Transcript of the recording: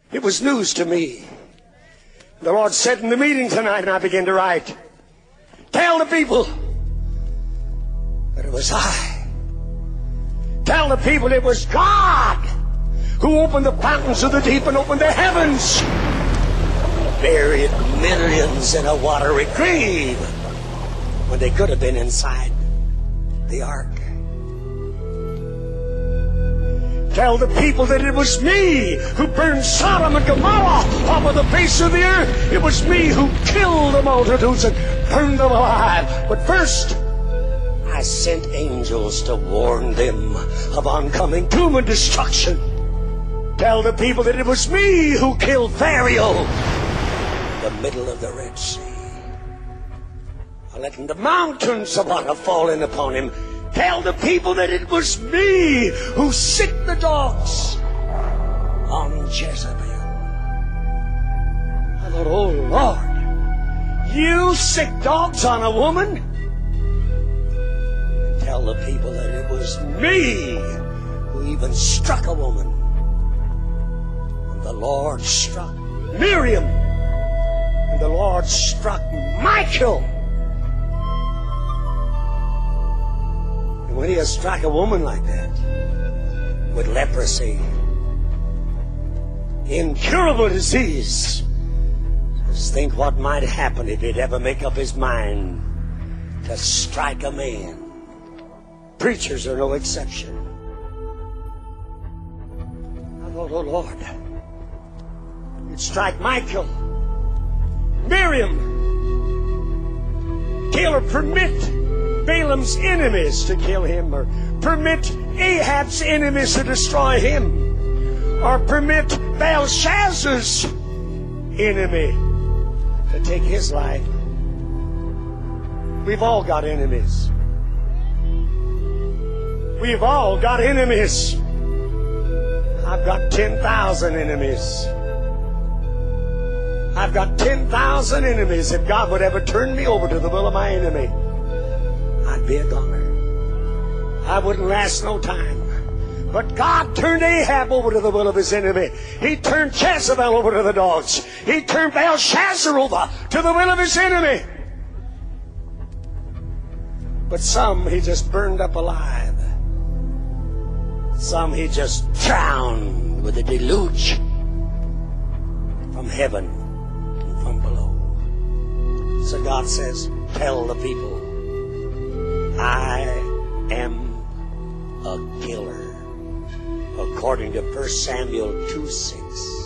It was news to me. The Lord said in the meeting tonight, and I began to write, tell the people that it was I. Tell the people it was God who opened the fountains of the deep and opened the heavens. Buried millions in a watery grave when they could have been inside the ark. Tell the people that it was me who burned Sodom and Gomorrah off of the face of the earth. It was me who killed the multitudes and burned them alive. But first, I sent angels to warn them of oncoming doom and destruction. Tell the people that it was me who killed Pharaoh in the middle of the Red Sea. Letting the mountains of water fall in upon him. Tell the people that it was me who sick the dogs on Jezebel. I thought, oh Lord, you sick dogs on a woman? And tell the people that it was me who even struck a woman. And the Lord struck Miriam. And the Lord struck Michael. When he has struck a woman like that, with leprosy, incurable disease, just think what might happen if he'd ever make up his mind to strike a man. Preachers are no exception. I thought, oh Lord, you'd strike Michael, Miriam, kill or permit Balaam's enemies to kill him, or permit Ahab's enemies to destroy him, or permit Belshazzar's enemy to take his life. We've all got enemies. We've all got enemies. I've got 10,000 enemies. I've got 10,000 enemies. If God would ever turn me over to the will of my enemy, I'd be a goner. I wouldn't last no time. But God turned Ahab over to the will of his enemy. He turned Jezebel over to the dogs. He turned Belshazzar over to the will of his enemy. But some he just burned up alive. Some he just drowned with a deluge from heaven and from below. So God says, tell the people, I am a killer, according to 1 Samuel 2:6.